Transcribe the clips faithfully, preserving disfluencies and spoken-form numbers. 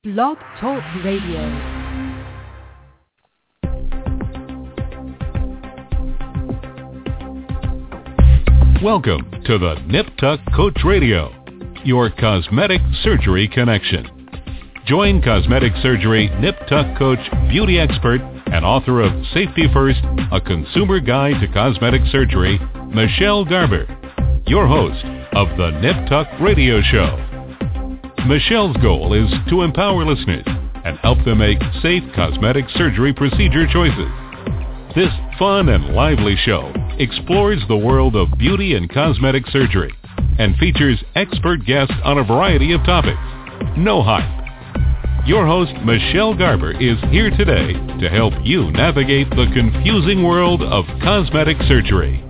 Blog Talk Radio. Welcome to the Nip Tuck Coach Radio, your cosmetic surgery connection. Join cosmetic surgery Nip Tuck Coach, beauty expert, and author of Safety First, a consumer guide to cosmetic surgery, Michelle Garber, your host of the Nip Tuck Radio Show. Michelle's goal is to empower listeners and help them make safe cosmetic surgery procedure choices. This fun and lively show explores the world of beauty and cosmetic surgery and features expert guests on a variety of topics. No hype. Your host, Michelle Garber, is here today to help you navigate the confusing world of cosmetic surgery.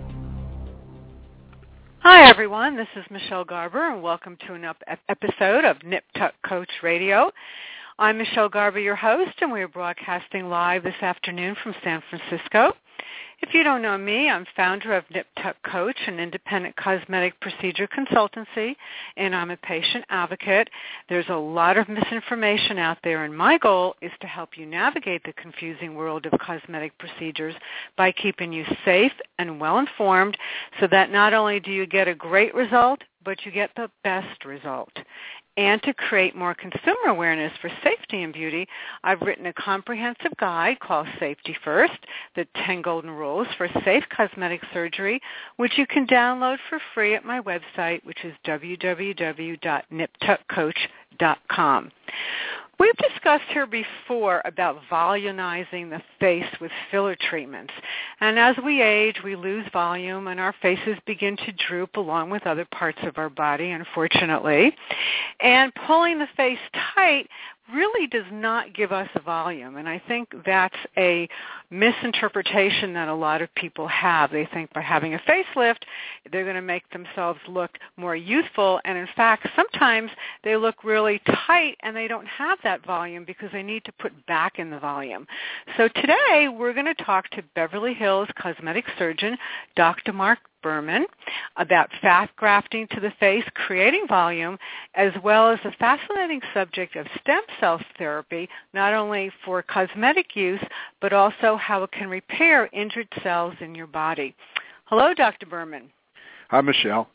Hi, everyone. This is Michelle Garber, and welcome to an episode of Nip Tuck Coach Radio. I'm Michelle Garber, your host, and we are broadcasting live this afternoon from San Francisco. If you don't know me, I'm founder of Nip Tuck Coach, an independent cosmetic procedure consultancy, and I'm a patient advocate. There's a lot of misinformation out there, and my goal is to help you navigate the confusing world of cosmetic procedures by keeping you safe and well-informed so that not only do you get a great result, but you get the best result. And to create more consumer awareness for safety and beauty, I've written a comprehensive guide called Safety First, the ten Golden Rules for Safe Cosmetic Surgery, which you can download for free at my website, which is w w w dot nip tuck coach dot com. We've discussed here before about volumizing the face with filler treatments. And as we age, we lose volume and our faces begin to droop along with other parts of our body, unfortunately. And pulling the face tight really does not give us a volume. And I think that's a misinterpretation that a lot of people have. They think by having a facelift, they're going to make themselves look more youthful. And in fact, sometimes they look really tight and they don't have that volume because they need to put back in the volume. So today we're going to talk to Beverly Hills cosmetic surgeon, Doctor Mark Berman, about fat grafting to the face, creating volume, as well as the fascinating subject of stem cell therapy, not only for cosmetic use, but also how it can repair injured cells in your body. Hello, Doctor Berman. Hi, Michelle.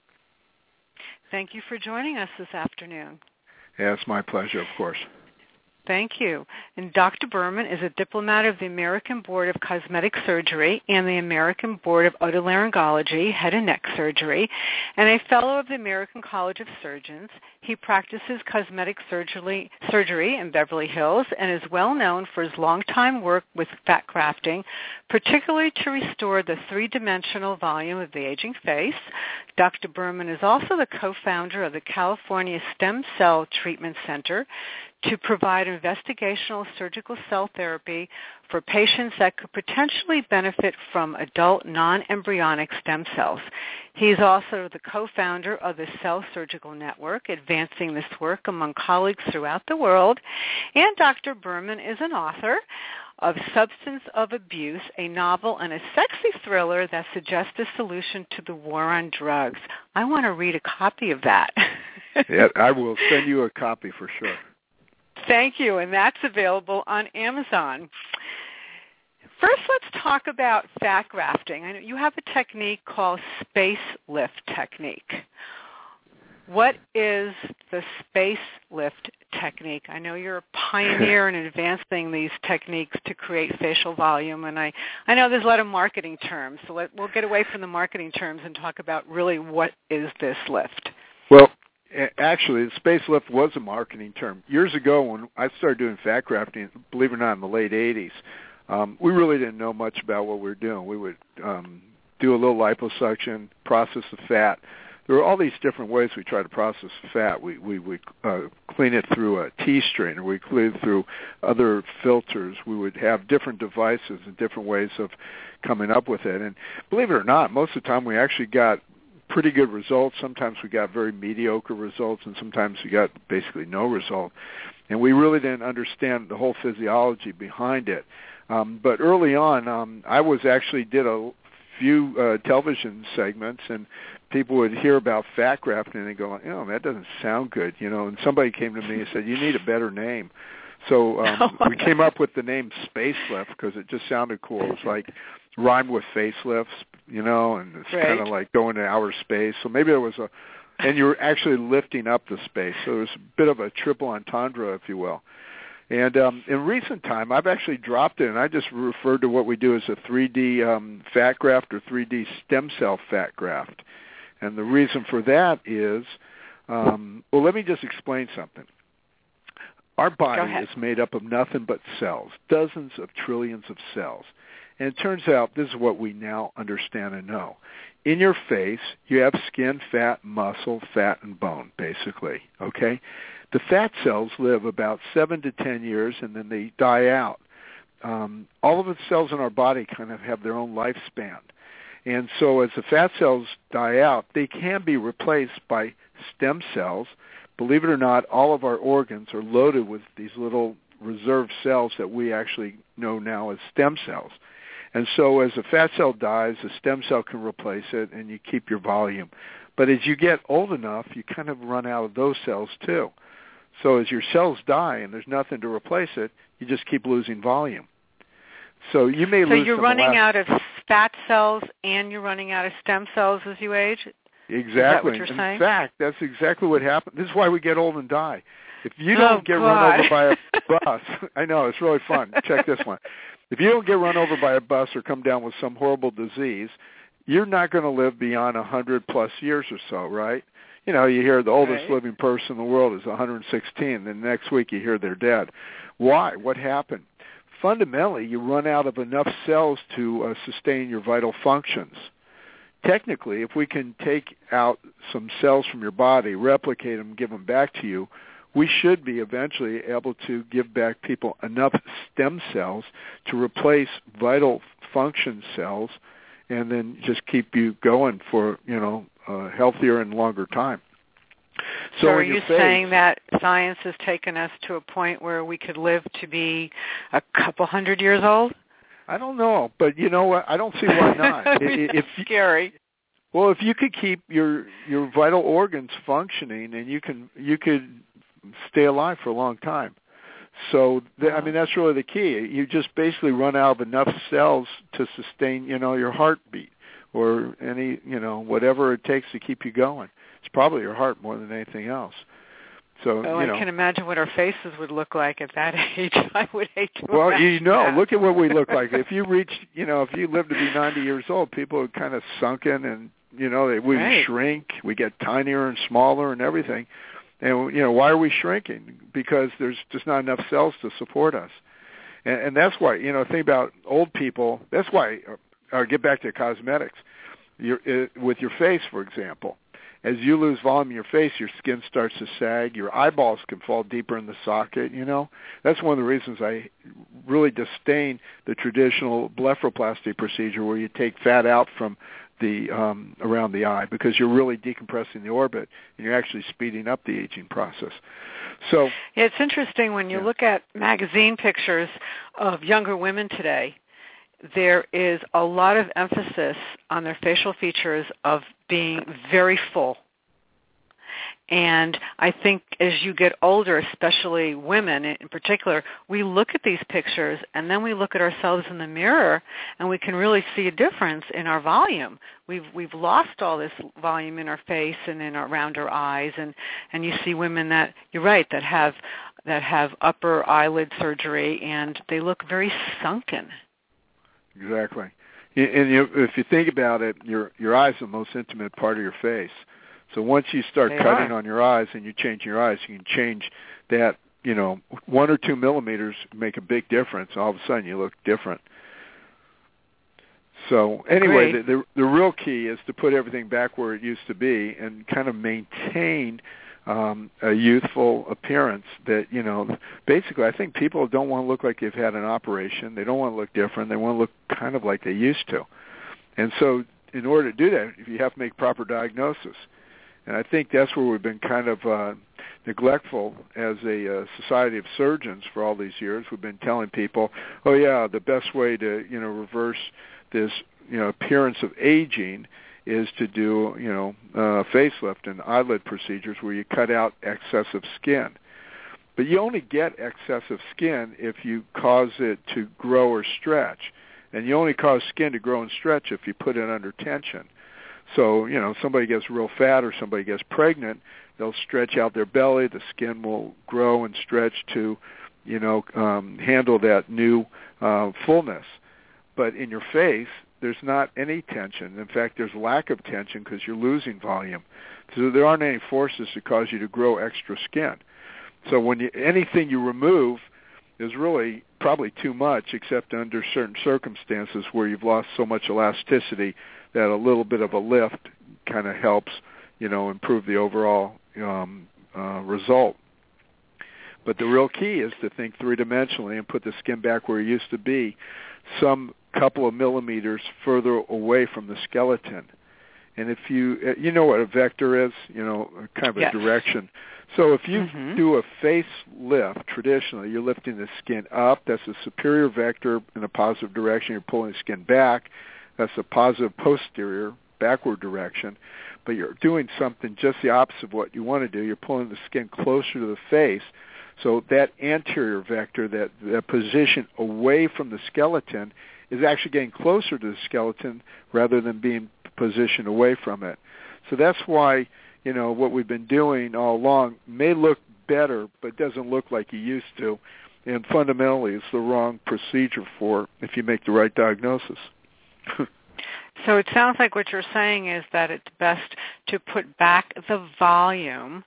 Thank you for joining us this afternoon. Yeah, it's my pleasure, of course. Thank you. And Doctor Berman is a diplomat of the American Board of Cosmetic Surgery and the American Board of Otolaryngology, Head and Neck Surgery, and a fellow of the American College of Surgeons. He practices cosmetic surgery, surgery in Beverly Hills and is well known for his long-time work with fat grafting, particularly to restore the three-dimensional volume of the aging face. Doctor Berman is also the co-founder of the California Stem Cell Treatment Center to provide investigational surgical cell therapy for patients that could potentially benefit from adult non-embryonic stem cells. He's also the co-founder of the Cell Surgical Network, advancing this work among colleagues throughout the world. And Doctor Berman is an author of Substance of Abuse, a novel and a sexy thriller that suggests a solution to the war on drugs. I want to read a copy of that. Yeah, I will send you a copy for sure. Thank you, and that's available on Amazon. First, let's talk about fat grafting. I know you have a technique called space lift technique. What is the space lift technique? I know you're a pioneer in advancing these techniques to create facial volume, and I, I know there's a lot of marketing terms, so let, we'll get away from the marketing terms and talk about really what is this lift. Well, actually, the space lift was a marketing term. Years ago when I started doing fat grafting, believe it or not, in the late eighties, um, we really didn't know much about what we were doing. We would um, do a little liposuction, process the fat. There were all these different ways we tried to process the fat. We we would uh, clean it through a tea strainer. We clean it through other filters. We would have different devices and different ways of coming up with it. And believe it or not, most of the time we actually got pretty good results. Sometimes we got very mediocre results, and sometimes we got basically no result. And we really didn't understand the whole physiology behind it. Um, but early on, um, I was actually did a few uh, television segments, and people would hear about fat grafting and they go, oh, that doesn't sound good, you know. And somebody came to me and said, you need a better name. So um, we came up with the name Spacelift because it just sounded cool. It was like rhymed with facelifts, you know, and it's right. kind of like going to outer space. So maybe there was a, and you were actually lifting up the space. So it was a bit of a triple entendre, if you will. And um, in recent time, I've actually dropped it, and I just referred to what we do as a three D um, fat graft or three D stem cell fat graft. And the reason for that is, um, well, let me just explain something. Our body is made up of nothing but cells, dozens of trillions of cells. And it turns out this is what we now understand and know. In your face, you have skin, fat, muscle, fat, and bone, basically, okay? The fat cells live about seven to ten years, and then they die out. Um, all of the cells in our body kind of have their own lifespan. And so as the fat cells die out, they can be replaced by stem cells. Believe it or not, all of our organs are loaded with these little reserve cells that we actually know now as stem cells. And so as a fat cell dies, a stem cell can replace it, and you keep your volume. But as you get old enough, you kind of run out of those cells too. So as your cells die and there's nothing to replace it, you just keep losing volume. So you may so lose. So you're running out of fat cells and you're running out of stem cells as you age? Exactly. Is that what you're In saying? fact, that's exactly what happens. This is why we get old and die. If you don't oh, get God. run over by a bus, I know, it's really fun. Check this one. If you don't get run over by a bus or come down with some horrible disease, you're not going to live beyond one hundred plus years or so, right? You know, you hear the oldest right. living person in the world is one hundred sixteen, then next week you hear they're dead. Why? What happened? Fundamentally, you run out of enough cells to uh, sustain your vital functions. Technically, if we can take out some cells from your body, replicate them, give them back to you, we should be eventually able to give back people enough stem cells to replace vital function cells and then just keep you going for, you know, a healthier and longer time. So, so are you face, saying that science has taken us to a point where we could live to be a couple hundred years old? I don't know, but you know what? I don't see why not. I mean, if that's scary. Well, if you could keep your your vital organs functioning, and you can you could stay alive for a long time. So th- I mean, that's really the key. You just basically run out of enough cells to sustain, you know, your heartbeat or any, you know, whatever it takes to keep you going. It's probably your heart more than anything else. So, oh, you know. I can imagine what our faces would look like at that age. I would hate to Well, imagine you know, that. look at what we look like. If you reach, you know, if you live to be ninety years old, people are kind of sunken and, you know, they, we right. shrink, we get tinier and smaller and everything. And, you know, why are we shrinking? Because there's just not enough cells to support us. And, and that's why, you know, think about old people. That's why, uh, get back to cosmetics. Your, uh, with your face, for example. As you lose volume in your face, your skin starts to sag. Your eyeballs can fall deeper in the socket, you know. That's one of the reasons I really disdain the traditional blepharoplasty procedure where you take fat out from the um, around the eye because you're really decompressing the orbit and you're actually speeding up the aging process. So yeah, it's interesting when you yeah. look at magazine pictures of younger women today, there is a lot of emphasis on their facial features of being very full. And I think as you get older, especially women in particular, we look at these pictures and then we look at ourselves in the mirror and we can really see a difference in our volume. We've we've lost all this volume in our face and in our, around our eyes, and, and you see women that, you're right, that have that have upper eyelid surgery and they look very sunken. Exactly. And you, if you think about it, your your eyes are the most intimate part of your face. So once you start they cutting are. on your eyes and you change your eyes, you can change that, you know, one or two millimeters make a big difference. All of a sudden you look different. So anyway, the, the, the real key is to put everything back where it used to be and kind of maintain um, a youthful appearance that, you know, basically I think people don't want to look like they've had an operation. They don't want to look different. They want to look kind of like they used to. And so in order to do that, you have to make proper diagnosis. And I think that's where we've been kind of uh, neglectful as a uh, society of surgeons for all these years. We've been telling people, oh, yeah, the best way to, you know, reverse this, you know appearance of aging is to do you know uh, facelift and eyelid procedures where you cut out excessive skin. But you only get excessive skin if you cause it to grow or stretch. And you only cause skin to grow and stretch if you put it under tension. So, you know, somebody gets real fat or somebody gets pregnant, they'll stretch out their belly, the skin will grow and stretch to, you know, um, handle that new uh, fullness. But in your face, there's not any tension. In fact, there's lack of tension because you're losing volume. So there aren't any forces to cause you to grow extra skin. So when you, anything you remove is really probably too much, except under certain circumstances where you've lost so much elasticity that a little bit of a lift kind of helps, you know, improve the overall um, uh, result. But the real key is to think three-dimensionally and put the skin back where it used to be, some couple of millimeters further away from the skeleton. And if you, you know what a vector is, you know, kind of a yes. direction. So if you mm-hmm. do a face lift, traditionally, you're lifting the skin up. That's a superior vector in a positive direction. You're pulling the skin back. That's a positive posterior, backward direction. But you're doing something just the opposite of what you want to do. You're pulling the skin closer to the face. So that anterior vector, that, that position away from the skeleton, is actually getting closer to the skeleton rather than being positioned away from it. So that's why, you know, what we've been doing all along may look better, but doesn't look like you used to. And fundamentally, it's the wrong procedure for if you make the right diagnosis. So it sounds like what you're saying is that it's best to put back the volume,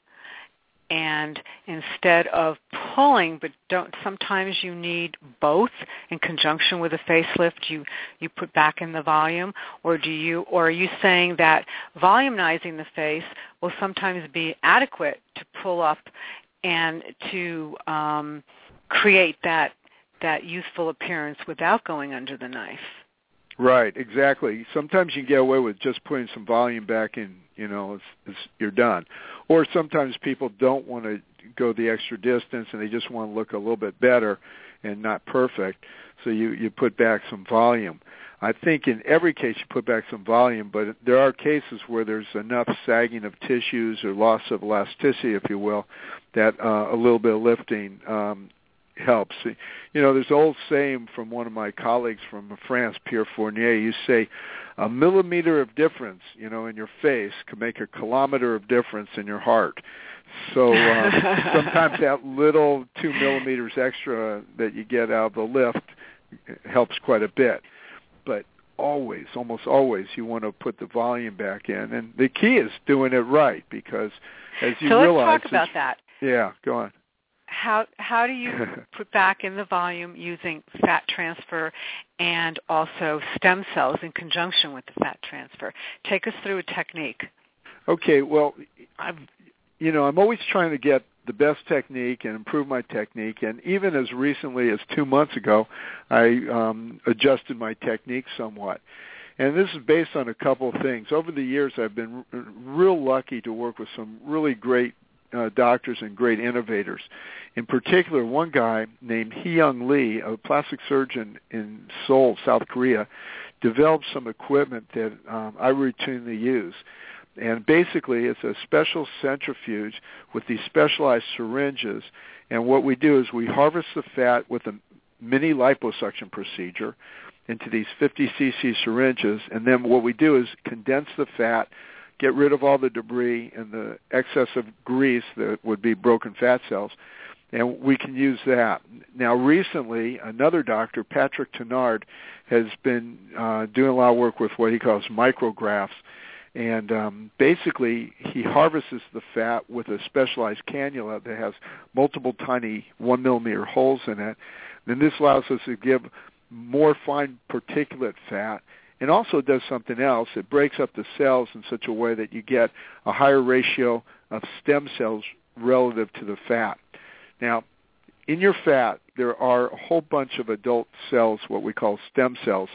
and instead of pulling, but don't sometimes you need both in conjunction with a facelift, you, you put back in the volume, or do you or are you saying that volumizing the face will sometimes be adequate to pull up and to um, create that that youthful appearance without going under the knife? Right, exactly. Sometimes you can get away with just putting some volume back in, you know, it's, it's, you're done. Or sometimes people don't want to go the extra distance and they just want to look a little bit better and not perfect, so you, you put back some volume. I think in every case you put back some volume, but there are cases where there's enough sagging of tissues or loss of elasticity, if you will, that uh, a little bit of lifting um, helps. You know, there's an old saying from one of my colleagues from France, Pierre Fournier. You say a millimeter of difference, you know, in your face can make a kilometer of difference in your heart. So um, sometimes that little two millimeters extra that you get out of the lift helps quite a bit. But always, almost always, you want to put the volume back in. And the key is doing it right, because as you so realize... So let's talk about that. Yeah, go on. How how do you put back in the volume using fat transfer and also stem cells in conjunction with the fat transfer? Take us through a technique. Okay, well, I've, you know, I'm always trying to get the best technique and improve my technique, and even as recently as two months ago, I um, adjusted my technique somewhat. And this is based on a couple of things. Over the years, I've been r- real lucky to work with some really great Uh, doctors and great innovators. In particular, one guy named Hee-Young Lee, a plastic surgeon in Seoul, South Korea, developed some equipment that um, I routinely use. And basically, it's a special centrifuge with these specialized syringes. And what we do is we harvest the fat with a mini liposuction procedure into these fifty cc syringes. And then what we do is condense the fat, get rid of all the debris and the excess of grease that would be broken fat cells, and we can use that. Now, recently, another doctor, Patrick Tenard, has been uh, doing a lot of work with what he calls micrographs, and um, basically he harvests the fat with a specialized cannula that has multiple tiny one-millimeter holes in it. And this allows us to give more fine particulate fat. It also does something else. It breaks up the cells in such a way that you get a higher ratio of stem cells relative to the fat. Now, in your fat, there are a whole bunch of adult cells, what we call stem cells.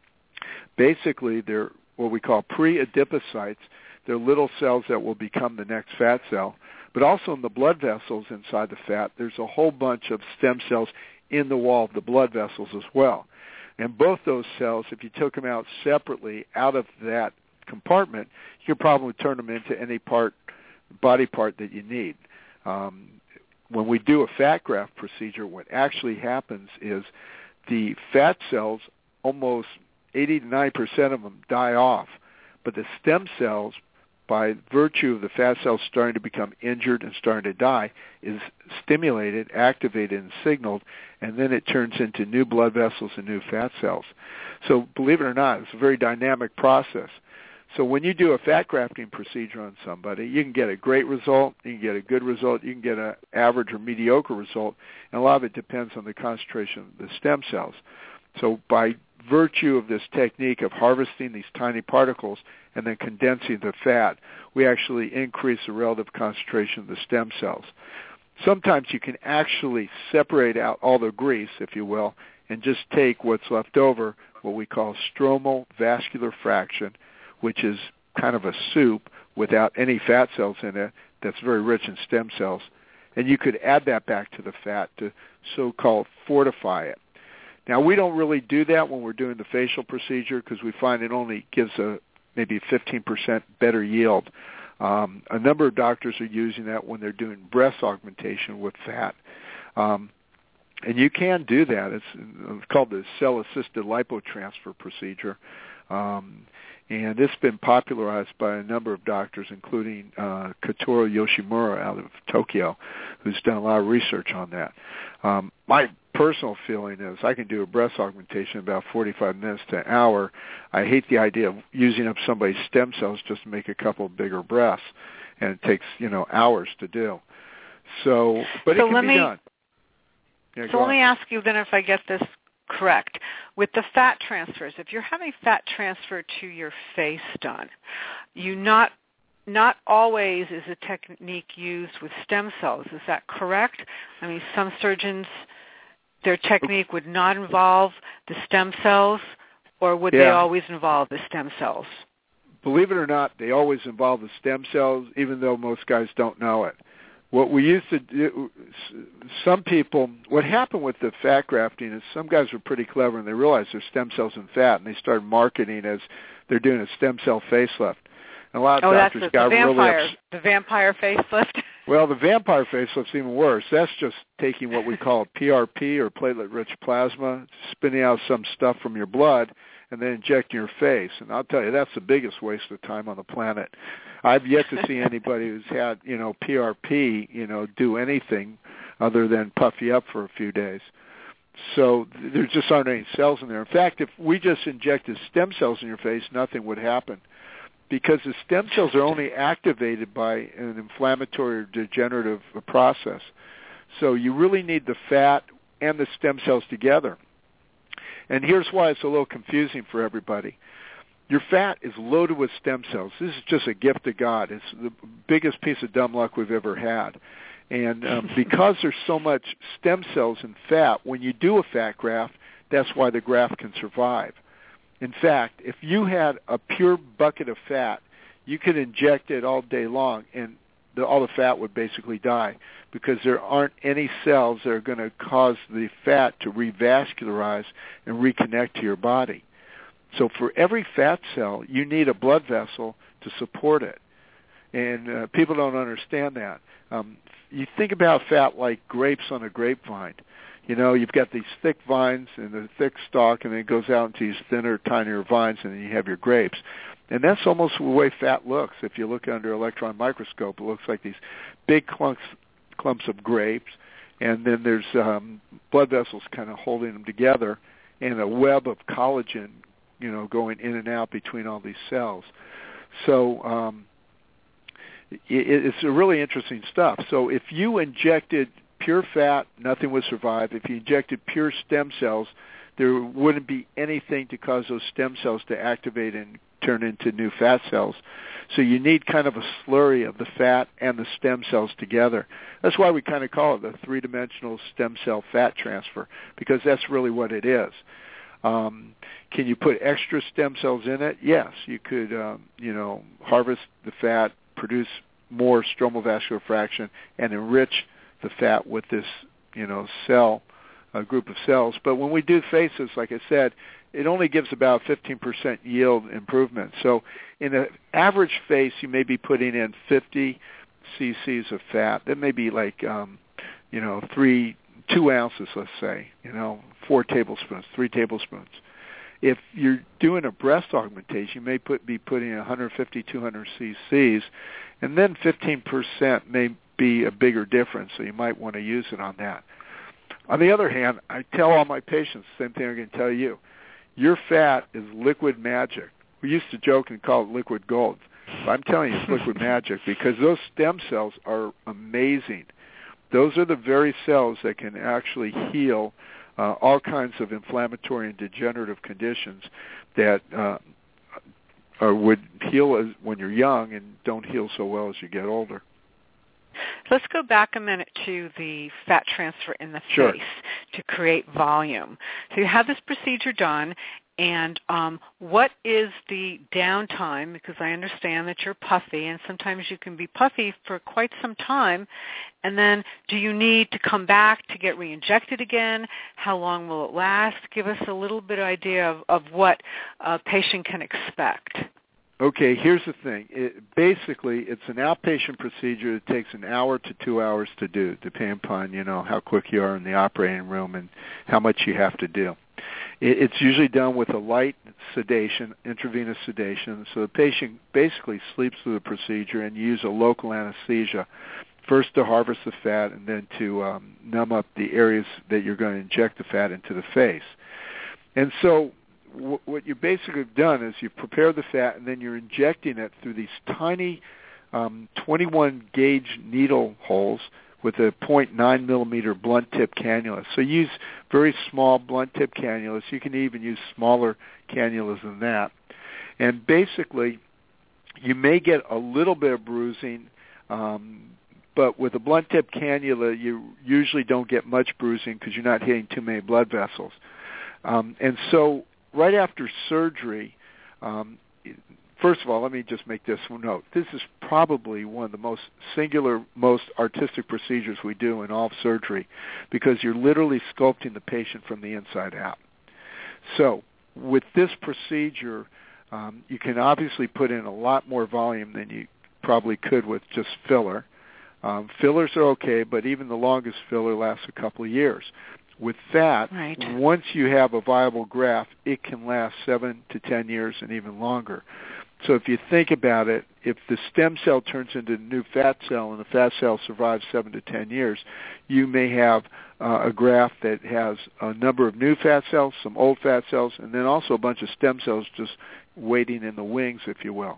Basically, they're what we call pre-adipocytes. They're little cells that will become the next fat cell. But also in the blood vessels inside the fat, there's a whole bunch of stem cells in the wall of the blood vessels as well. And both those cells, if you took them out separately out of that compartment, you could probably turn them into any part, body part that you need. Um, when we do a fat graft procedure, what actually happens is the fat cells, almost eighty to ninety percent of them die off, but the stem cells, by virtue of the fat cells starting to become injured and starting to die, is stimulated, activated, and signaled, and then it turns into new blood vessels and new fat cells. So believe it or not, it's a very dynamic process. So when you do a fat grafting procedure on somebody, you can get a great result, you can get a good result, you can get an average or mediocre result, and a lot of it depends on the concentration of the stem cells. So by virtue of this technique of harvesting these tiny particles and then condensing the fat, we actually increase the relative concentration of the stem cells. Sometimes you can actually separate out all the grease, if you will, and just take what's left over, what we call stromal vascular fraction, which is kind of a soup without any fat cells in it that's very rich in stem cells. And you could add that back to the fat to so-called fortify it. Now, we don't really do that when we're doing the facial procedure because we find it only gives a maybe fifteen percent better yield. Um, a number of doctors are using that when they're doing breast augmentation with fat. Um, and you can do that. It's, it's called the cell-assisted lipotransfer procedure. Um, and it's been popularized by a number of doctors, including uh, Kotaro Yoshimura out of Tokyo, who's done a lot of research on that. Um, my personal feeling is I can do a breast augmentation in about forty-five minutes to an hour. I hate the idea of using up somebody's stem cells just to make a couple of bigger breasts, and it takes, you know, hours to do. So, but so it can let be me, done. Yeah, so let on. me ask you then if I get this correct. With the fat transfers, if you're having fat transfer to your face done, you not not always is a technique used with stem cells. Is that correct? I mean, some surgeons, their technique would not involve the stem cells, or would yeah. they always involve the stem cells? Believe it or not, they always involve the stem cells, even though most guys don't know it. What we used to do, some people, what happened with the fat grafting is some guys were pretty clever and they realized there's stem cells in fat, and they started marketing as they're doing a stem cell facelift. And a lot of oh, doctors that's the, got the vampire, really ups- the vampire facelift. Well, the vampire facelift's even worse. That's just taking what we call P R P, or platelet-rich plasma, spinning out some stuff from your blood, and then injecting your face. And I'll tell you, that's the biggest waste of time on the planet. I've yet to see anybody who's had, you know, P R P, you know, do anything other than puff you up for a few days. So there just aren't any cells in there. In fact, if we just injected stem cells in your face, nothing would happen, because the stem cells are only activated by an inflammatory or degenerative process. So you really need the fat and the stem cells together. And here's why it's a little confusing for everybody. Your fat is loaded with stem cells. This is just a gift of God. It's the biggest piece of dumb luck we've ever had. And um, because there's so much stem cells in fat, when you do a fat graft, that's why the graft can survive. In fact, if you had a pure bucket of fat, you could inject it all day long, and the, all the fat would basically die, because there aren't any cells that are going to cause the fat to revascularize and reconnect to your body. So for every fat cell, you need a blood vessel to support it. And uh, people don't understand that. Um, you think about fat like grapes on a grapevine. You know, you've got these thick vines and a thick stalk, and then it goes out into these thinner, tinier vines, and then you have your grapes. And that's almost the way fat looks. If you look under an electron microscope, it looks like these big clumps, clumps of grapes, and then there's um, blood vessels kind of holding them together, and a web of collagen, you know, going in and out between all these cells. So um, it, it's a really interesting stuff. So if you injected pure fat, nothing would survive. If you injected pure stem cells, there wouldn't be anything to cause those stem cells to activate and turn into new fat cells. So you need kind of a slurry of the fat and the stem cells together. That's why we kind of call it the three-dimensional stem cell fat transfer, because that's really what it is. Um, can you put extra stem cells in it? Yes, you could, um, you know, harvest the fat, produce more stromal vascular fraction, and enrich the fat with this, you know, cell uh, group of cells. But when we do faces, like I said, it only gives about fifteen percent yield improvement. So in an average face, you may be putting in fifty cc's of fat. That may be like, um, you know, three, two ounces, let's say, you know, four tablespoons, three tablespoons. If you're doing a breast augmentation, you may put, be putting in one hundred fifty, two hundred cc's, and then fifteen percent may be a bigger difference, so you might want to use it on that. On the other hand, I tell all my patients the same thing I'm going to tell you. Your fat is liquid magic. We used to joke and call it liquid gold. But I'm telling you it's liquid magic because those stem cells are amazing. Those are the very cells that can actually heal uh, all kinds of inflammatory and degenerative conditions that uh, are, would heal as, when you're young and don't heal so well as you get older. Let's go back a minute to the fat transfer in the Sure. face to create volume. So you have this procedure done, and um, what is the downtime? Because I understand that you're puffy, and sometimes you can be puffy for quite some time. And then do you need to come back to get re-injected again? How long will it last? Give us a little bit of idea of, of what a patient can expect. Okay, here's the thing. It, basically, it's an outpatient procedure. It takes an hour to two hours to do, depending upon, you know, how quick you are in the operating room and how much you have to do. It, it's usually done with a light sedation, intravenous sedation. So the patient basically sleeps through the procedure, and you use a local anesthesia, first to harvest the fat and then to um, numb up the areas that you're going to inject the fat into the face. And so what you basically have done is you've prepared the fat, and then you're injecting it through these tiny um, twenty-one gauge needle holes with a zero point nine millimeter blunt tip cannula. So use very small blunt tip cannulas. You can even use smaller cannulas than that. And basically, you may get a little bit of bruising, um, but with a blunt tip cannula, you usually don't get much bruising because you're not hitting too many blood vessels. Um, and so right after surgery, um, first of all, let me just make this note. This is probably one of the most singular, most artistic procedures we do in all of surgery because you're literally sculpting the patient from the inside out. So with this procedure, um, you can obviously put in a lot more volume than you probably could with just filler. Um, fillers are okay, but even the longest filler lasts a couple of years. With that, right. Once you have a viable graft, it can last seven to ten years and even longer. So if you think about it, if the stem cell turns into a new fat cell and the fat cell survives seven to ten years, you may have uh, a graft that has a number of new fat cells, some old fat cells, and then also a bunch of stem cells just waiting in the wings, if you will.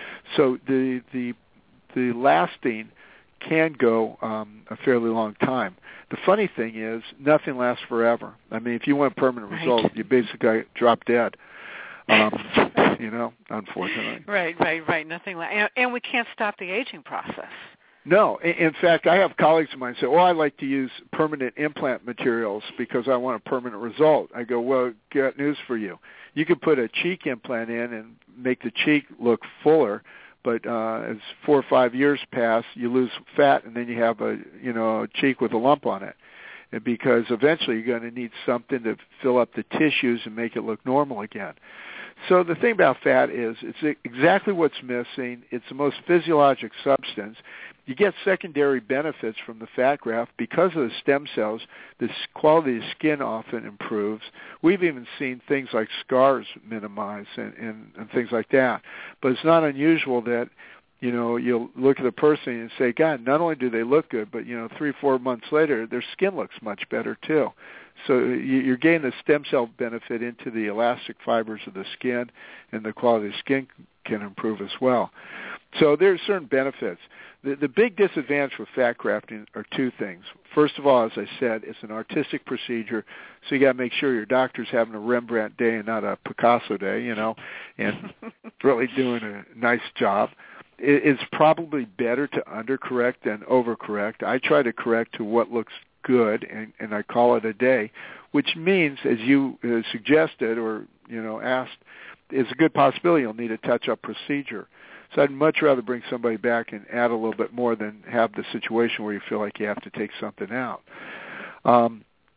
So the the the lasting can go um, a fairly long time. The funny thing is, nothing lasts forever. I mean, if you want permanent right. results, you basically drop dead. Um, you know, unfortunately. Right, right, right. Nothing la- and, and we can't stop the aging process. No. In, in fact, I have colleagues of mine say, well, I like to use permanent implant materials because I want a permanent result. I go, well, got news for you. You can put a cheek implant in and make the cheek look fuller, but uh, as four or five years pass, you lose fat, and then you have a you know a cheek with a lump on it, and because eventually you're going to need something to fill up the tissues and make it look normal again. So the thing about fat is it's exactly what's missing. It's the most physiologic substance. You get secondary benefits from the fat graft because of the stem cells. The quality of skin often improves. We've even seen things like scars minimize and, and, and things like that. But it's not unusual that, you know, you'll look at a person and say, God, not only do they look good, but, you know, three, four months later, their skin looks much better too. So you're getting the stem cell benefit into the elastic fibers of the skin, and the quality of skin can improve as well. So there's certain benefits. The, the big disadvantage with fat grafting are two things. First of all, as I said, it's an artistic procedure, so you got to make sure your doctor's having a Rembrandt day and not a Picasso day, you know, and really doing a nice job. It, it's probably better to undercorrect than overcorrect. I try to correct to what looks good, and, and I call it a day, which means, as you uh, suggested or, you know, asked, it's a good possibility you'll need a touch-up procedure. So I'd much rather bring somebody back and add a little bit more than have the situation where you feel like you have to take something out. Um,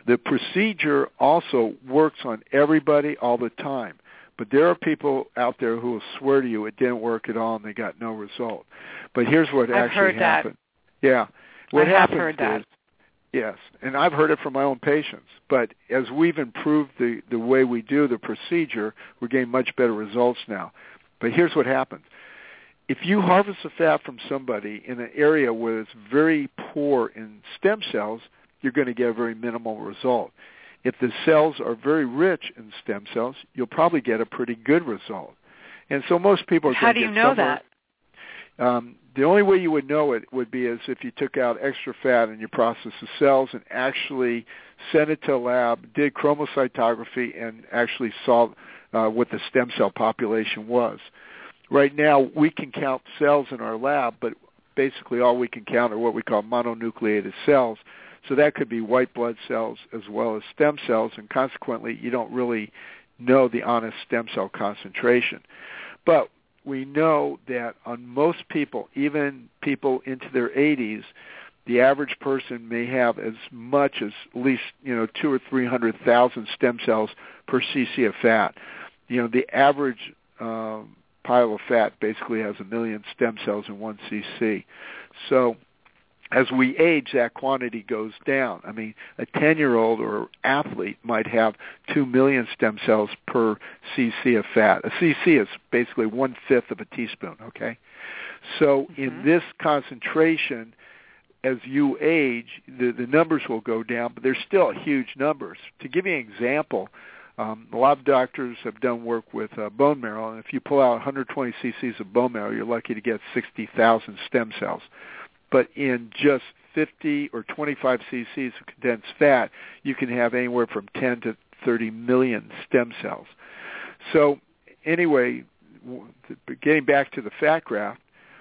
The procedure also works on everybody all the time. But there are people out there who will swear to you it didn't work at all and they got no result. But here's what I've actually heard happened. That. Yeah. What I have happens heard that. is, yes, and I've heard it from my own patients. But as we've improved the, the way we do the procedure, we're getting much better results now. But here's what happens. If you harvest the fat from somebody in an area where it's very poor in stem cells, you're going to get a very minimal result. If the cells are very rich in stem cells, you'll probably get a pretty good result. And so most people are How going to do get you know somewhere. that? Um, the only way you would know it would be as if you took out extra fat and you processed the cells and actually sent it to a lab, did chromocytography, and actually saw uh, what the stem cell population was. Right now, we can count cells in our lab, but basically all we can count are what we call mononucleated cells. So that could be white blood cells as well as stem cells, and consequently you don't really know the honest stem cell concentration. But we know that on most people, even people into their eighties, the average person may have as much as at least, you know, two or three hundred thousand stem cells per cc of fat. You know, the average um, pile of fat basically has a million stem cells in one cc. So as we age, that quantity goes down. I mean, a ten-year-old or athlete might have two million stem cells per cc of fat. A cc is basically one-fifth of a teaspoon, okay? So mm-hmm. in this concentration, as you age, the, the numbers will go down, but they're still huge numbers. To give you an example, um, a lot of doctors have done work with uh, bone marrow, and if you pull out one hundred twenty cc's of bone marrow, you're lucky to get sixty thousand stem cells. But in just fifty or twenty-five cc's of condensed fat, you can have anywhere from ten to thirty million stem cells. So anyway, getting back to the fat graft,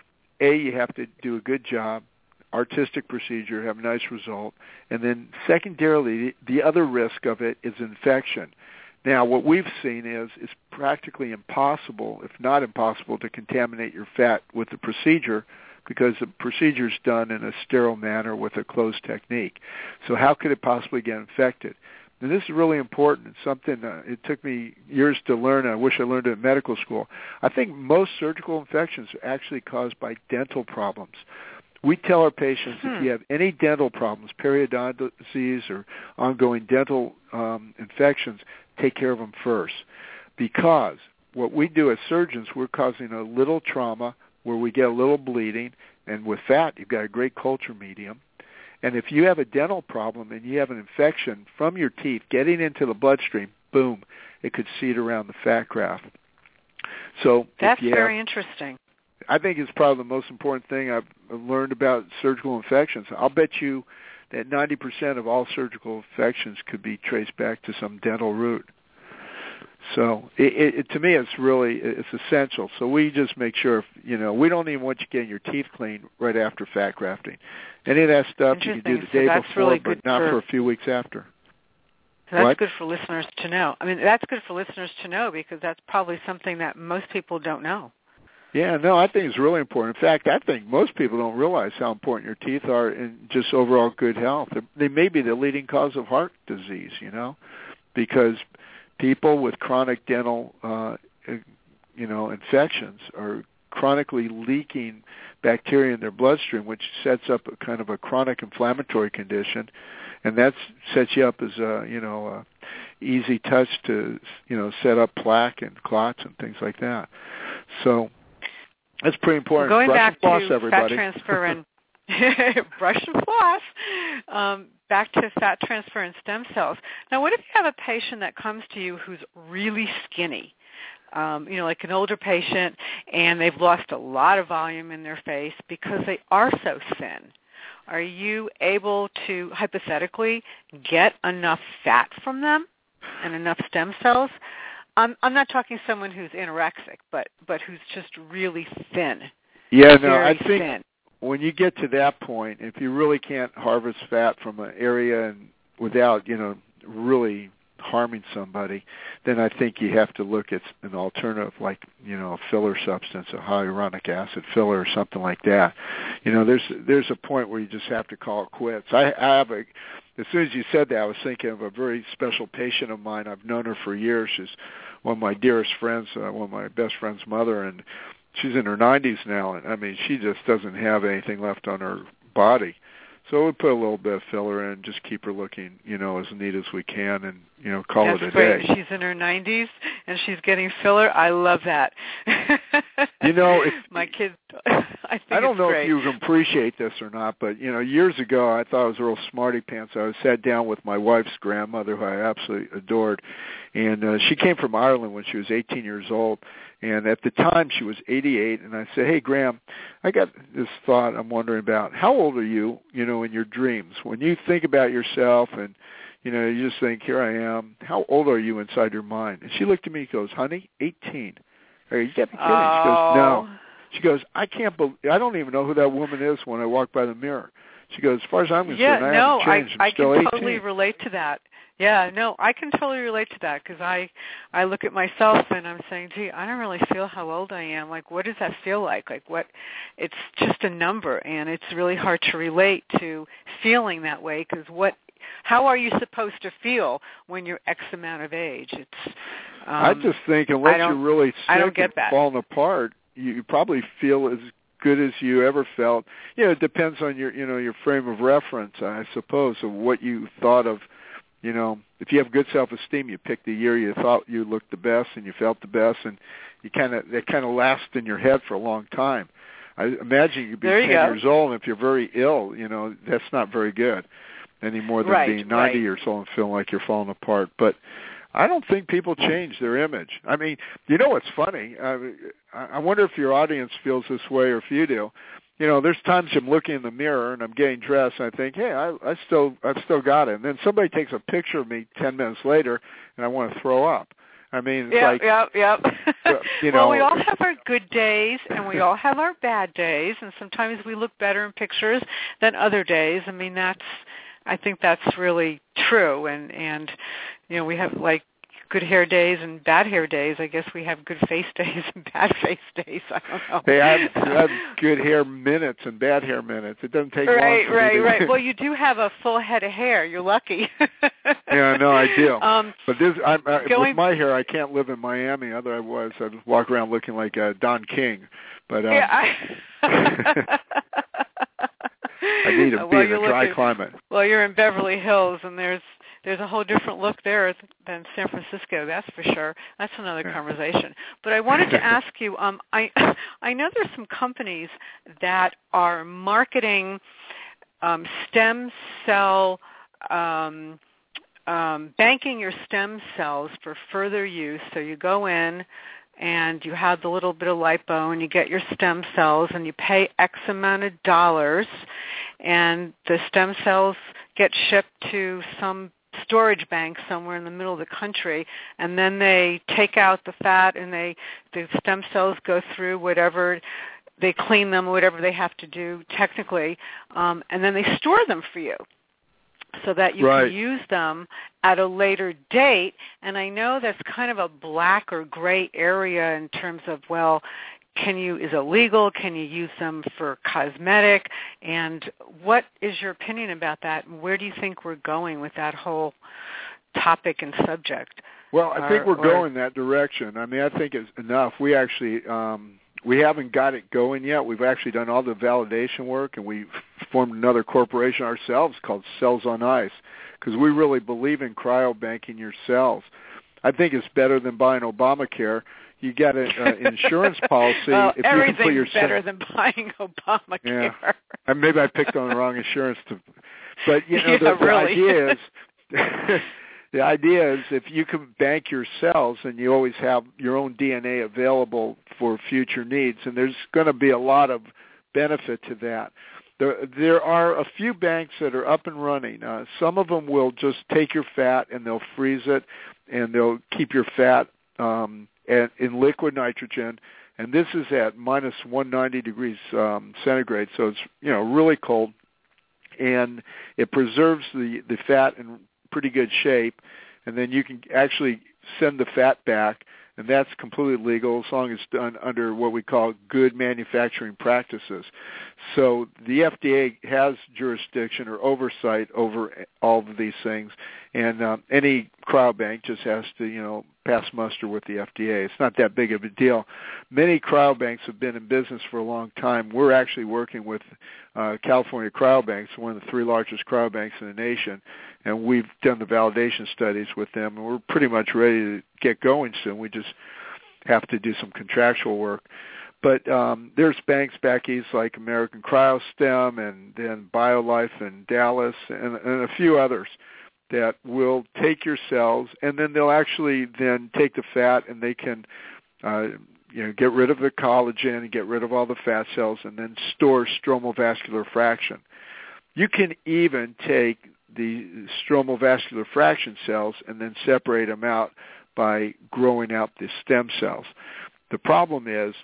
A, you have to do a good job, artistic procedure, have a nice result, and then secondarily, the other risk of it is infection. Now, what we've seen is it's practically impossible, if not impossible, to contaminate your fat with the procedure, because the procedure is done in a sterile manner with a closed technique. So how could it possibly get infected? And this is really important. It's something uh, it took me years to learn. I wish I learned it in medical school. I think most surgical infections are actually caused by dental problems. We tell our patients hmm. if you have any dental problems, periodontal disease or ongoing dental um, infections, take care of them first. Because what we do as surgeons, we're causing a little trauma where we get a little bleeding, and with fat, you've got a great culture medium. And if you have a dental problem and you have an infection from your teeth getting into the bloodstream, boom, it could seed around the fat graft. So that's if you very have, interesting. I think it's probably the most important thing I've learned about surgical infections. I'll bet you that ninety percent of all surgical infections could be traced back to some dental root. So it, it, to me, it's really it's essential. So we just make sure, if, you know, we don't even want you getting your teeth cleaned right after fat grafting. Any of that stuff you can do the so day that's before, really but not for, for a few weeks after. So that's what? good for listeners to know. I mean, that's good for listeners to know because that's probably something that most people don't know. Yeah, no, I think it's really important. In fact, I think most people don't realize how important your teeth are in just overall good health. They may be the leading cause of heart disease, you know, because people with chronic dental, uh, you know, infections are chronically leaking bacteria in their bloodstream, which sets up a kind of a chronic inflammatory condition, and that sets you up as a, you know, a easy touch to, you know, set up plaque and clots and things like that. So that's pretty important. Well, going Brush back and floss, to everybody. fat transfer and brush and floss. Um, back to fat transfer and stem cells. Now, what if you have a patient that comes to you who's really skinny? Um, you know, like an older patient, and they've lost a lot of volume in their face because they are so thin. Are you able to, hypothetically, get enough fat from them and enough stem cells? I'm, I'm not talking someone who's anorexic, but, but who's just really thin. Yeah, no, I think thin. When you get to that point, if you really can't harvest fat from an area and without, you know, really harming somebody, then I think you have to look at an alternative like, you know, a filler substance, a hyaluronic acid filler or something like that. You know, there's there's a point where you just have to call it quits. I, I have a as soon as you said that, I was thinking of a very special patient of mine. I've known her for years. She's one of my dearest friends, uh, one of my best friend's mother, and she's in her nineties now. And I mean, she just doesn't have anything left on her body. So we put a little bit of filler in, just keep her looking, you know, as neat as we can, and you know, call That's it a great. day. She's in her nineties and she's getting filler. I love that. You know, if, my kids. I think I don't it's know great. if you appreciate this or not, but you know, years ago I thought I was a real smarty pants. I was sat down with my wife's grandmother, who I absolutely adored, and uh, she came from Ireland when she was eighteen years old. And at the time, she was eighty-eight, and I said, hey, Graham, I got this thought I'm wondering about. How old are you, you know, in your dreams? When you think about yourself and, you know, you just think, here I am, how old are you inside your mind? And she looked at me and goes, honey, eighteen. Are you got me kidding? Oh. She goes, no. She goes, I can't believe, I don't even know who that woman is when I walk by the mirror. She goes, as far as I'm concerned, yeah, I no, haven't changed. I'm I, I still can eighteen. totally relate to that. Yeah, no, I can totally relate to that because I, I look at myself and I'm saying, gee, I don't really feel how old I am. Like, what does that feel like? Like, what? It's just a number, and it's really hard to relate to feeling that way because what? How are you supposed to feel when you're X amount of age? It's. Um, I just think unless you're really sick I don't get and that. falling apart, you, you probably feel as good as you ever felt. You know, it depends on your, you know, your frame of reference, I suppose, of what you thought of. You know, if you have good self-esteem, you pick the year you thought you looked the best and you felt the best, and you kind of that kind of lasts in your head for a long time. I imagine you'd be there you ten go. years old, and if you're very ill, you know, that's not very good any more than right, being ninety right. years old and feeling like you're falling apart. But I don't think people change their image. I mean, you know what's funny? I, I wonder if your audience feels this way or if you do. You know, there's times I'm looking in the mirror and I'm getting dressed and I think, hey, I, I still, I've still got it. And then somebody takes a picture of me ten minutes later and I want to throw up. I mean, it's yep, like, yep, yep. uh, you know, well, we all have our good days and we all have our bad days, and sometimes we look better in pictures than other days. I mean, that's, I think that's really true. And and you know, we have like good hair days and bad hair days. I guess we have good face days and bad face days. I don't know. Hey, I have, I have good hair minutes and bad hair minutes. It doesn't take right, long. For right, me to right. Well, you do have a full head of hair. You're lucky. Yeah, no, I do. Um, but this, I'm, uh, going, with my hair, I can't live in Miami. Otherwise, I'd walk around looking like uh, Don King. But um, yeah, I, I need to well, be in a dry looking, climate. Well, you're in Beverly Hills, and there's there's a whole different look there than San Francisco. That's for sure. That's another yeah. conversation. But I wanted to ask you. Um, I I know there's some companies that are marketing um, stem cell. Um, um, banking your stem cells for further use. So you go in and you have the little bit of lipo and you get your stem cells and you pay X amount of dollars and the stem cells get shipped to some storage bank somewhere in the middle of the country, and then they take out the fat and they the stem cells go through whatever, they clean them, whatever they have to do technically, um, and then they store them for you, so that you right. can use them at a later date. And I know that's kind of a black or gray area in terms of, well, can you, is it legal? Can you use them for cosmetic? And what is your opinion about that? Where do you think we're going with that whole topic and subject? Well, I think or, we're going that direction. I mean, I think it's enough. We actually, um, we haven't got it going yet. We've actually done all the validation work, and we've formed another corporation ourselves called Cells on Ice, because we really believe in cryobanking your cells. I think it's better than buying Obamacare. You get an uh, insurance policy. Well, if everything's you can put your better than buying Obamacare. Yeah. And maybe I picked on the wrong insurance. To, but, you know, yeah, the, the really. idea is... The idea is if you can bank your cells and you always have your own D N A available for future needs, and there's going to be a lot of benefit to that. There, there are a few banks that are up and running. Uh, some of them will just take your fat and they'll freeze it, and they'll keep your fat um, at, in liquid nitrogen, and this is at minus one hundred ninety degrees um, centigrade, so it's, you know, really cold, and it preserves the, the fat in pretty good shape, and then you can actually send the fat back and that's completely legal as long as it's done under what we call good manufacturing practices. So the F D A has jurisdiction or oversight over all of these things, and um, any cryobank just has to, you know, pass muster with the F D A. It's not that big of a deal. Many cryobanks have been in business for a long time. We're actually working with uh, California Cryobanks, one of the three largest cryobanks in the nation, and we've done the validation studies with them, and we're pretty much ready to get going soon. We just have to do some contractual work. But um, there's banks back east like American CryoStem and then BioLife in Dallas and, and a few others that will take your cells, and then they'll actually then take the fat, and they can uh, you know, get rid of the collagen and get rid of all the fat cells and then store stromal vascular fraction. You can even take the stromal vascular fraction cells and then separate them out by growing out the stem cells. The problem is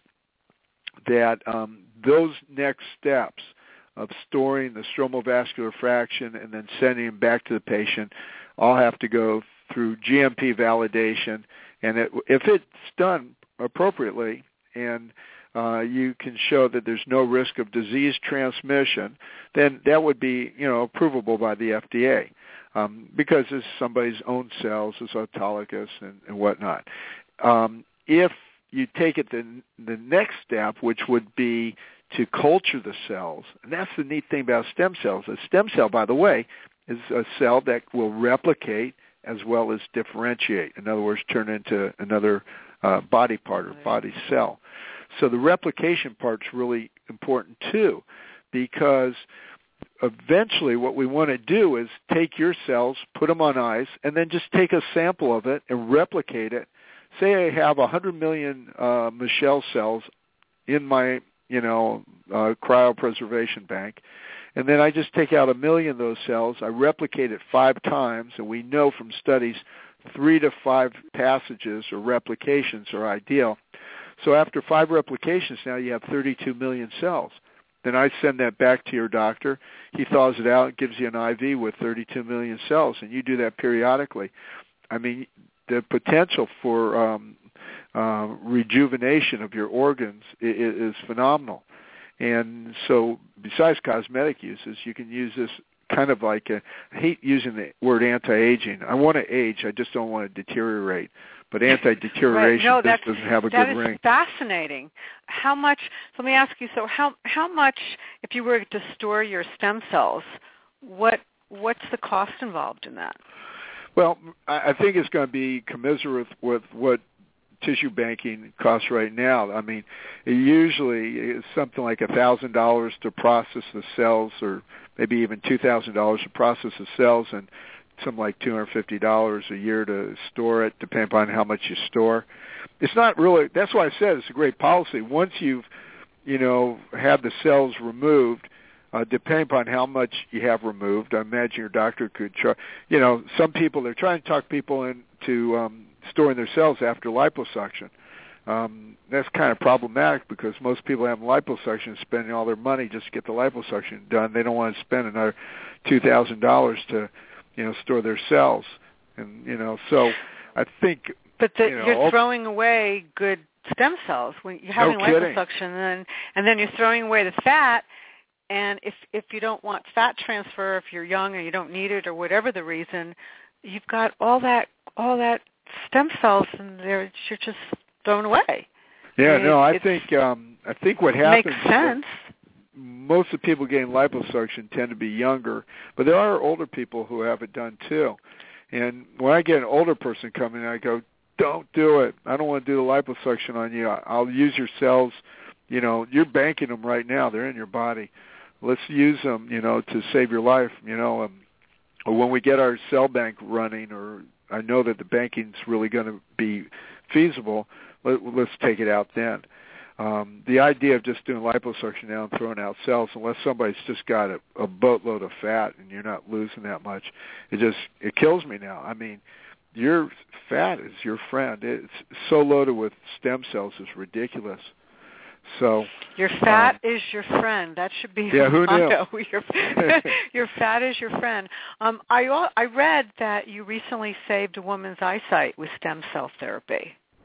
that um, those next steps of storing the stromal vascular fraction and then sending them back to the patient all have to go through G M P validation. And it, if it's done appropriately and uh, you can show that there's no risk of disease transmission, then that would be, you know, approvable by the F D A um, because it's somebody's own cells, it's autologous and, and whatnot. Um, if you take it the, the next step, which would be to culture the cells, and that's the neat thing about stem cells. A stem cell, by the way, is a cell that will replicate as well as differentiate. In other words, turn into another uh, body part or body cell. So the replication part's really important too, because eventually what we want to do is take your cells, put them on ice, and then just take a sample of it and replicate it. Say I have one hundred million uh, Michelle cells in my, you know, uh, cryopreservation bank, and then I just take out a million of those cells, I replicate it five times, and we know from studies three to five passages or replications are ideal. So after five replications, now you have thirty-two million cells. Then I send that back to your doctor. He thaws it out and gives you an I V with thirty-two million cells, and you do that periodically. I mean, the potential for um, uh, rejuvenation of your organs is, is phenomenal. And so besides cosmetic uses, you can use this kind of like a, I hate using the word anti-aging. I want to age. I just don't want to deteriorate. But anti-deterioration right. no, just doesn't have a that good is ring. Fascinating. How much, let me ask you, so how how much, if you were to store your stem cells, what what's the cost involved in that? Well, I think it's going to be commensurate with what tissue banking costs right now. I mean, it usually is something like one thousand dollars to process the cells, or maybe even two thousand dollars to process the cells, and something like two hundred fifty dollars a year to store it, depending upon how much you store. It's not really, that's why I said it's a great policy. Once you've, you know, had the cells removed, Uh, depending upon how much you have removed, I imagine your doctor could try. You know, some people, they're trying to talk people into um, storing their cells after liposuction. Um, that's kind of problematic because most people having liposuction spending all their money just to get the liposuction done. They don't want to spend another two thousand dollars to, you know, store their cells. And, you know, so I think... But the, you know, you're throwing away good stem cells when you're having no kidding. liposuction, and then, and then you're throwing away the fat. And if if you don't want fat transfer, if you're young or you don't need it or whatever the reason, you've got all that all that stem cells and they're you're just thrown away. Yeah, I mean, no, I think um, I think what happens. Makes sense. Most of the people getting liposuction tend to be younger, but there are older people who have it done too. And when I get an older person coming, I go, "Don't do it. I don't want to do the liposuction on you. I'll use your cells. You know, you're banking them right now. They're in your body. Let's use them, you know, to save your life, you know. Um, or when we get our cell bank running, or I know that the banking's really going to be feasible, let, let's take it out then. Um, the idea of just doing liposuction now and throwing out cells, unless somebody's just got a, a boatload of fat and you're not losing that much, it just, it kills me now. I mean, your fat is your friend. It's so loaded with stem cells, it's ridiculous. So your fat um, is your friend. That should be yeah. Who knew? Your, your fat is your friend. Um, I I read that you recently saved a woman's eyesight with stem cell therapy.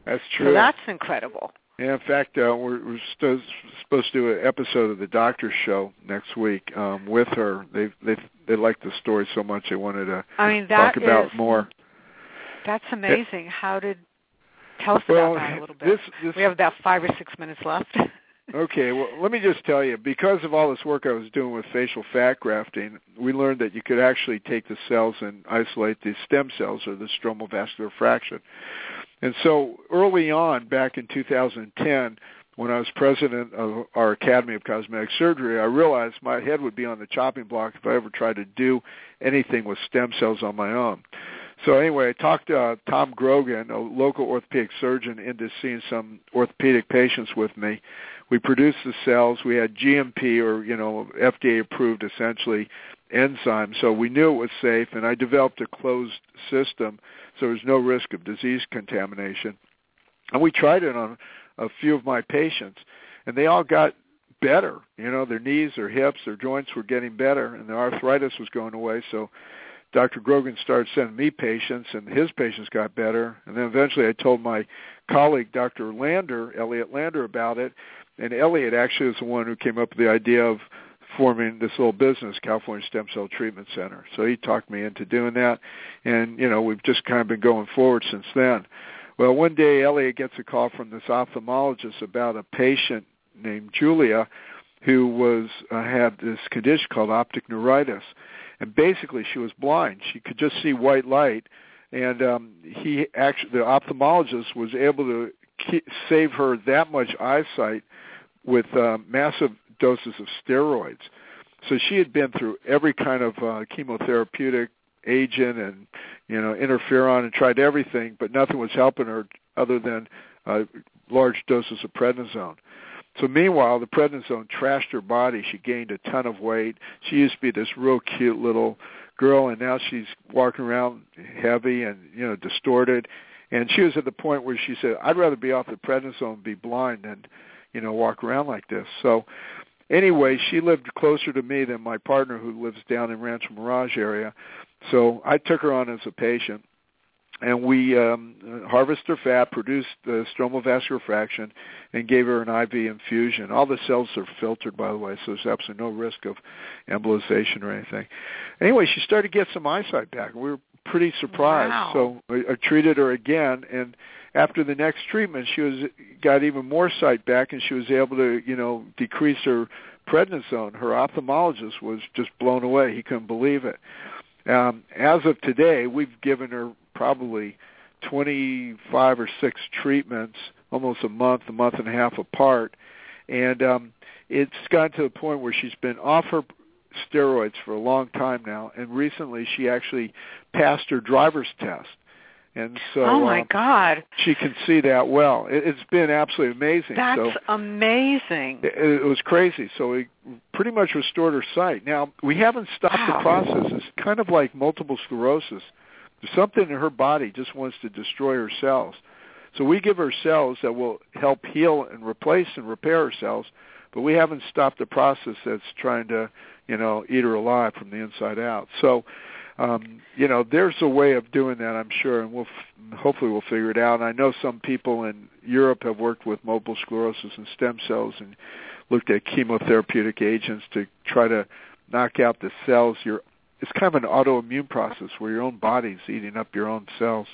That's true. So that's incredible. Yeah, in fact, uh, we're, we're st- supposed to do an episode of the Doctor's Show next week um, with her. They they they liked the story so much they wanted to I mean, that talk about is, more. That's amazing. How did tell us well, about that a little bit? This, this, we have about five or six minutes left. Okay, well, let me just tell you, because of all this work I was doing with facial fat grafting, we learned that you could actually take the cells and isolate the stem cells, or the stromal vascular fraction. And so early on, back in two thousand ten, when I was president of our Academy of Cosmetic Surgery, I realized my head would be on the chopping block if I ever tried to do anything with stem cells on my own. So anyway, I talked to uh, Tom Grogan, a local orthopedic surgeon, into seeing some orthopedic patients with me. We produced the cells. We had G M P, or, you know, F D A-approved, essentially, enzymes. So we knew it was safe, and I developed a closed system so there was no risk of disease contamination. And we tried it on a few of my patients, and they all got better. You know, their knees, their hips, their joints were getting better, and their arthritis was going away. So Doctor Grogan started sending me patients, and his patients got better. And then eventually I told my colleague, Doctor Lander, Elliot Lander, about it. And Elliot actually was the one who came up with the idea of forming this little business, California Stem Cell Treatment Center. So he talked me into doing that. And, you know, we've just kind of been going forward since then. Well, one day Elliot gets a call from this ophthalmologist about a patient named Julia who was uh, had this condition called optic neuritis. And basically she was blind. She could just see white light. And um, he actually, the ophthalmologist was able to keep, save her that much eyesight with uh, massive doses of steroids. So she had been through every kind of uh, chemotherapeutic agent and, you know, interferon, and tried everything, but nothing was helping her other than uh, large doses of prednisone. So meanwhile, the prednisone trashed her body. She gained a ton of weight. She used to be this real cute little girl, and now she's walking around heavy and, you know, distorted. And she was at the point where she said, I'd rather be off the prednisone and be blind than, you know, walk around like this. So anyway, she lived closer to me than my partner, who lives down in Rancho Mirage area. So I took her on as a patient, and we um, harvested her fat, produced the stromal vascular fraction, and gave her an I V infusion. All the cells are filtered, by the way, so there's absolutely no risk of embolization or anything. Anyway, she started to get some eyesight back. We were pretty surprised. Wow. So I, I treated her again, and after the next treatment, she was got even more sight back, and she was able to, you know, decrease her prednisone. Her ophthalmologist was just blown away. He couldn't believe it. Um, as of today, we've given her probably twenty-five or six treatments, almost a month, a month and a half apart, and um, it's gotten to the point where she's been off her steroids for a long time now, and recently she actually passed her driver's test. And so oh my um, God, she can see that well. It, it's been absolutely amazing. That's so amazing. It, it was crazy. So we pretty much restored her sight. Now, we haven't stopped Wow. the process. It's kind of like multiple sclerosis. There's something in her body just wants to destroy her cells. So we give her cells that will help heal and replace and repair her cells, but we haven't stopped the process that's trying to, you know, eat her alive from the inside out. So, um, you know, there's a way of doing that, I'm sure, and we'll f- hopefully we'll figure it out. And I know some people in Europe have worked with multiple sclerosis and stem cells and looked at chemotherapeutic agents to try to knock out the cells. You're, it's kind of an autoimmune process where your own body's eating up your own cells.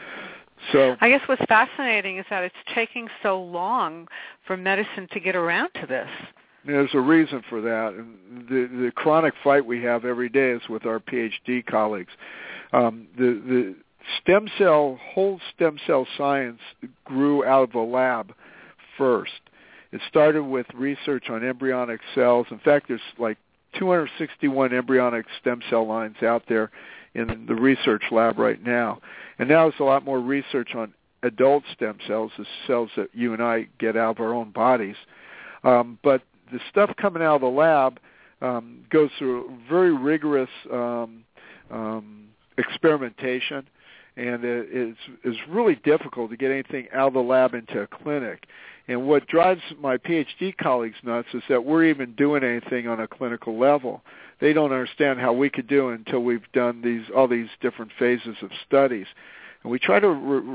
So I guess what's fascinating is that it's taking so long for medicine to get around to this. there's a reason for that. And the, the chronic fight we have every day is with our PhD colleagues. Um, the, the stem cell, whole stem cell science grew out of a lab first. It started with research on embryonic cells. In fact, there's like two hundred sixty-one embryonic stem cell lines out there in the research lab right now. And now there's a lot more research on adult stem cells, the cells that you and I get out of our own bodies. Um, but the stuff coming out of the lab um, goes through very rigorous um, um, experimentation, and it, it's, it's really difficult to get anything out of the lab into a clinic. And what drives my PhD colleagues nuts is that we're even doing anything on a clinical level. They don't understand how we could do it until we've done these all these different phases of studies. And we try to re- re-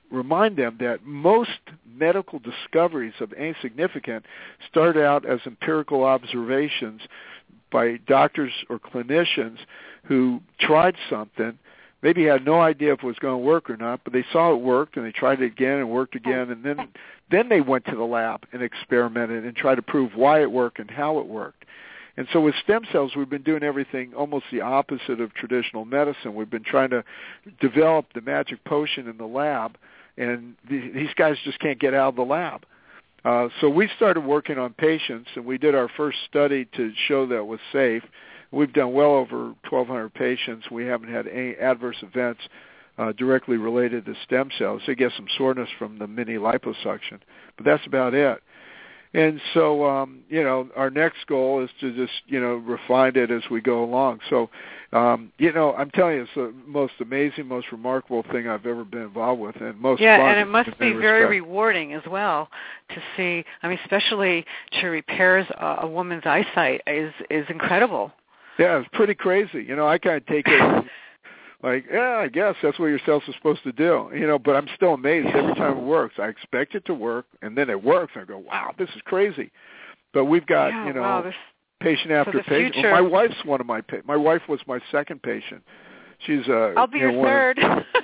remind them that most medical discoveries of any significance start out as empirical observations by doctors or clinicians who tried something, maybe had no idea if it was going to work or not, but they saw it worked, and they tried it again and worked again, and then then they went to the lab and experimented and tried to prove why it worked and how it worked. And so with stem cells, we've been doing everything almost the opposite of traditional medicine. We've been trying to develop the magic potion in the lab, and the, these guys just can't get out of the lab. Uh, so we started working on patients, and we did our first study to show that it was safe. We've done well over twelve hundred patients. We haven't had any adverse events uh, directly related to stem cells. They get some soreness from the mini liposuction, but that's about it. And so, um, you know, our next goal is to just, you know, refine it as we go along. So, um, you know, I'm telling you, it's the most amazing, most remarkable thing I've ever been involved with, and most yeah, fun and it must be respect. very rewarding as well to see. I mean, especially to repair a, a woman's eyesight is is incredible. Yeah, it's pretty crazy. You know, I kind of take it like, yeah, I guess that's what your cells are supposed to do. You know, but I'm still amazed every time it works. I expect it to work, and then it works, and I go, wow, this is crazy. But we've got, yeah, you know, wow, this, patient after so patient. Future... Well, my wife's one of my pa- my wife was my second patient. She's uh, I'll be you your know, third.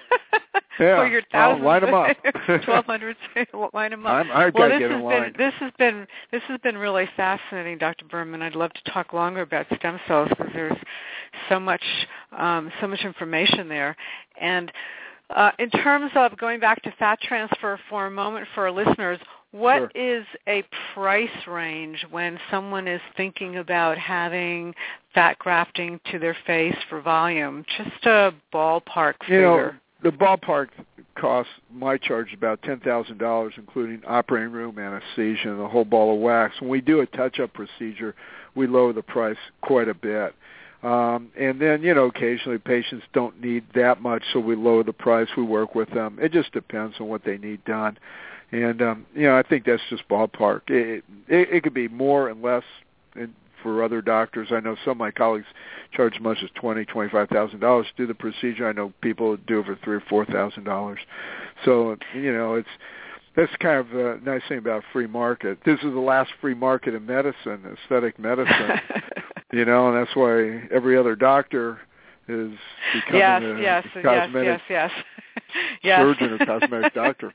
Yeah, for your I'll thousands, line them up. twelve hundred, line them up. I'm, I've well, got to this get has in line. been this has been this has been really fascinating, Doctor Berman. I'd love to talk longer about stem cells because there's so much um, so much information there. And uh, in terms of going back to fat transfer for a moment for our listeners, what Sure. is a price range when someone is thinking about having fat grafting to their face for volume? Just a ballpark You figure. know, the ballpark cost, my charge, is about ten thousand dollars, including operating room anesthesia and the whole ball of wax. When we do a touch-up procedure, we lower the price quite a bit. Um, and then, you know, occasionally patients don't need that much, so we lower the price. We work with them. It just depends on what they need done. And, um, you know, I think that's just ballpark. It, it, it could be more and less in, for other doctors. I know some of my colleagues charge as much as twenty thousand dollars, twenty-five thousand dollars to do the procedure. I know people do it for three thousand dollars or four thousand dollars. So, you know, it's that's kind of a nice thing about free market. This is the last free market in medicine, aesthetic medicine. You know, and that's why every other doctor is becoming yes, a yes, cosmetic yes, yes, yes. surgeon or cosmetic doctor.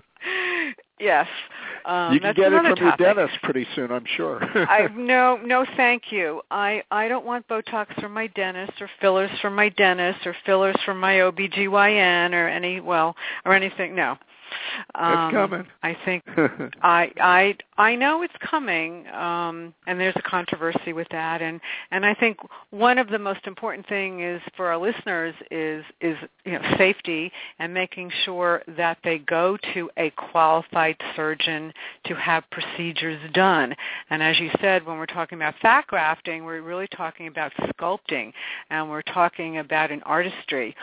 Yes. Um, you can that's get it from topic. your dentist pretty soon, I'm sure. I no, no, thank you. I, I don't want Botox from my dentist or fillers from my dentist or fillers from my O B G Y N or any well or anything. No. Um, it's coming. I think I I I know it's coming, um, and there's a controversy with that, and, and I think one of the most important thing is for our listeners is is you know safety and making sure that they go to a qualified surgeon to have procedures done. And as you said, when we're talking about fat grafting, we're really talking about sculpting, and we're talking about an artistry.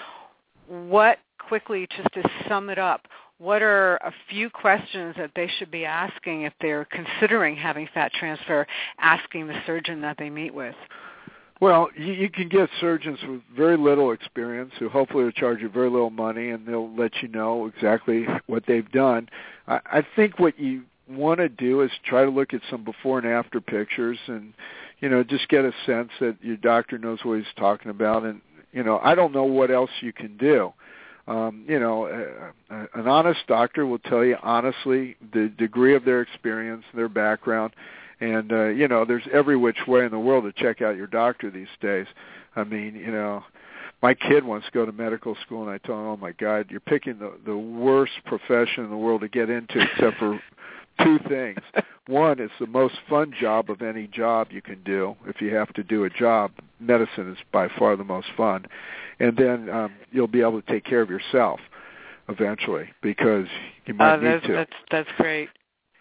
What quickly, just to sum it up, what are a few questions that they should be asking if they're considering having fat transfer, asking the surgeon that they meet with? Well, you, you can get surgeons with very little experience who hopefully will charge you very little money, and they'll let you know exactly what they've done. I, I think what you want to do is try to look at some before and after pictures and, you know, just get a sense that your doctor knows what he's talking about. And, you know, I don't know what else you can do. Um, you know, uh, an honest doctor will tell you honestly the degree of their experience, their background, and, uh, you know, there's every which way in the world to check out your doctor these days. I mean, you know, my kid wants to go to medical school, and I tell him, oh, my God, you're picking the, the worst profession in the world to get into except for two things. One, it's the most fun job of any job you can do. If you have to do a job, medicine is by far the most fun. And then um, you'll be able to take care of yourself eventually because you might uh, need to. That's, that's great.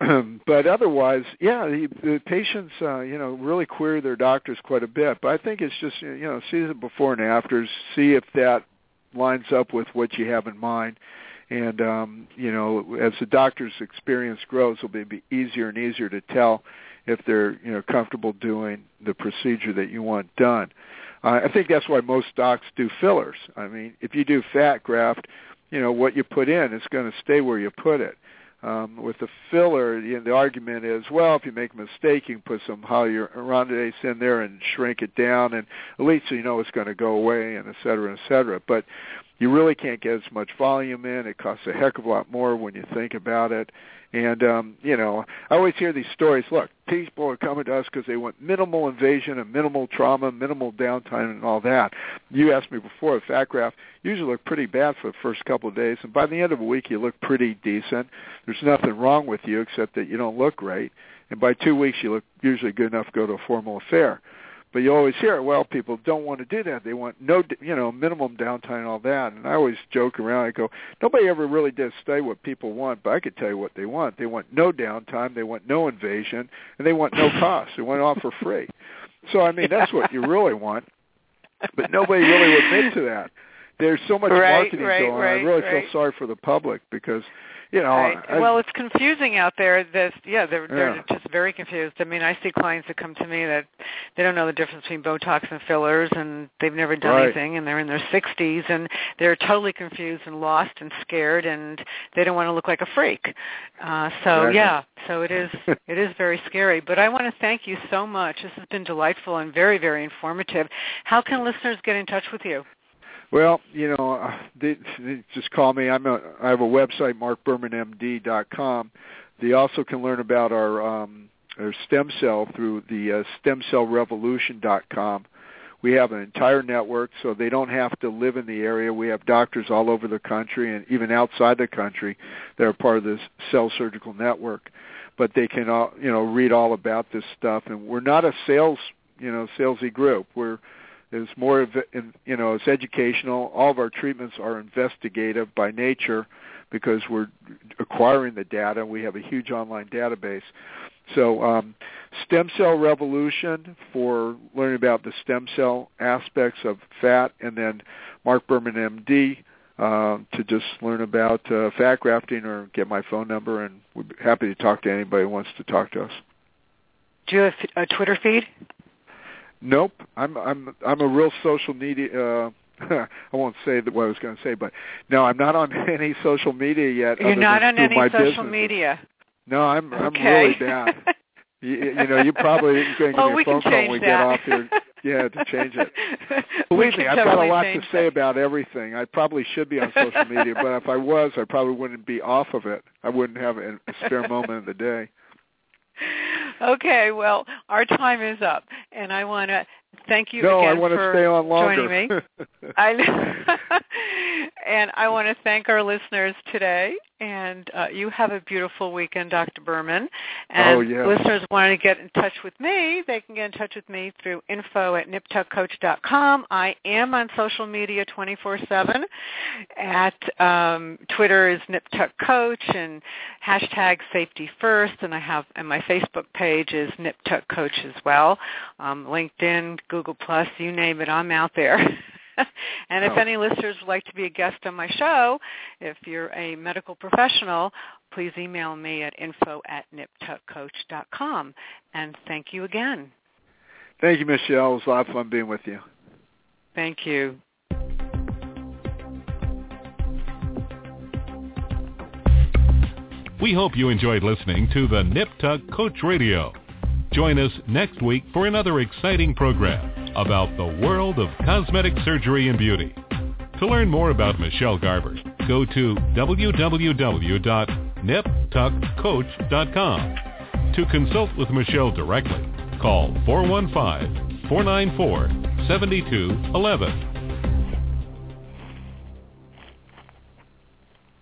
But otherwise, yeah, the, the patients, uh, you know, really query their doctors quite a bit. But I think it's just, you know, see the before and afters, see if that lines up with what you have in mind. And, um, you know, as the doctor's experience grows, it'll be, be easier and easier to tell if they're, you know, comfortable doing the procedure that you want done. Uh, I think that's why most docs do fillers. I mean, if you do fat graft, you know, what you put in is going to stay where you put it. Um, with the filler, you know, the argument is, well, if you make a mistake, you can put some hyaluronidase in there and shrink it down, and at least so you know it's going to go away, and et cetera, et cetera. But you really can't get as much volume in. It costs a heck of a lot more when you think about it. And, um, you know, I always hear these stories. Look, people are coming to us because they want minimal invasion and minimal trauma, minimal downtime and all that. You asked me before, the fat graft usually look pretty bad for the first couple of days, and by the end of a week you look pretty decent. There's nothing wrong with you except that you don't look great. And by two weeks you look usually good enough to go to a formal affair. But you always hear, well, people don't want to do that. They want no, you know, minimum downtime and all that. And I always joke around. I go, nobody ever really does study what people want, but I could tell you what they want. They want no downtime. They want no invasion. And they want no cost. They want it all for free. So, I mean, that's what you really want. But nobody really will admit to that. There's so much right, marketing right, going on. Right, I really right. feel sorry for the public because, you know. Right. I, well, it's confusing out there. This, yeah, they're, they're yeah. just very confused. I mean, I see clients that come to me that they don't know the difference between Botox and fillers, and they've never done right. anything, and they're in their sixties, and they're totally confused and lost and scared, and they don't want to look like a freak. Uh, so, exactly. yeah, so it is it is very scary. But I want to thank you so much. This has been delightful and very, very informative. How can listeners get in touch with you? Well, you know, uh, they, they just call me. I'm a, I have a website, mark berman m d dot com. They also can learn about our, um, our stem cell through the uh, stem cell revolution dot com. We have an entire network, so they don't have to live in the area. We have doctors all over the country and even outside the country that are part of this cell surgical network. But they can, all, you know, read all about this stuff. And we're not a sales, you know, salesy group. We're It's more, you know, it's educational. All of our treatments are investigative by nature because we're acquiring the data. We have a huge online database. So um, Stem Cell Revolution for learning about the stem cell aspects of fat, and then Mark Berman M D uh, to just learn about uh, fat grafting or get my phone number, and we're happy to talk to anybody who wants to talk to us. Do you have a Twitter feed? Nope, I'm I'm I'm a real social media. Uh, I won't say what I was going to say, but no, I'm not on any social media yet. You're not on any social businesses. media. No, I'm okay. I'm really bad. you, you know, you probably you're going to give oh, me a phone call when we that. get off here. Yeah, to change it. Believe me, I've got a lot to say that. about everything. I probably should be on social media, but if I was, I probably wouldn't be off of it. I wouldn't have a, a spare moment in the day. Okay, well, our time is up, and I want to thank you no, again I want for to stay on longer. joining me. I, and I want to thank our listeners today, and uh, you have a beautiful weekend, Doctor Berman. And oh, yes. listeners want to get in touch with me, they can get in touch with me through info at nip tuck coach dot com. I am on social media twenty-four seven. At um, Twitter is NipTuckCoach and hashtag Safety First, and I have, and my Facebook page is NipTuckCoach as well. Um, LinkedIn, Google Plus, you name it, I'm out there. And if oh. any listeners would like to be a guest on my show, if you're a medical professional, please email me at info at nip tuck coach dot com. And thank you again. Thank you, Michelle. It was a lot of fun being with you. Thank you. We hope you enjoyed listening to the Nip Tuck Coach Radio. Join us next week for another exciting program about the world of cosmetic surgery and beauty. To learn more about Michelle Garber, go to w w w dot nip tuck coach dot com. To consult with Michelle directly, call four one five, four nine four, seven two one one.